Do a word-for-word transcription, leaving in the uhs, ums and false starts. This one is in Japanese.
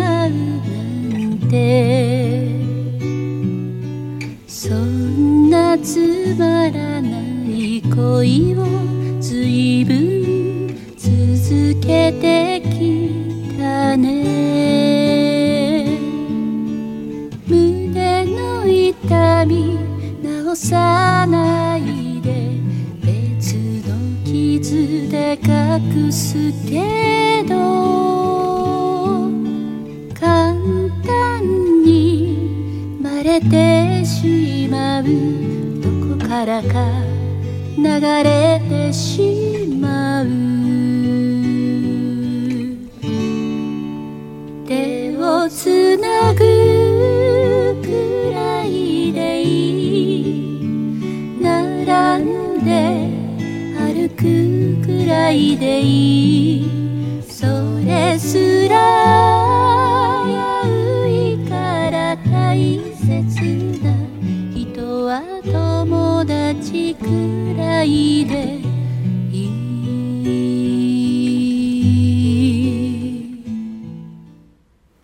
うなんて、そんなつまらない恋をずいぶん続けてきたね。胸の痛み治さないで別の傷で隠すけど、簡単にバレてしまう、どこからか流れてしまう。手をつなぐくらいでいい、並んで歩くくらいでいい、それすら危ういから大切な人は友達くらいで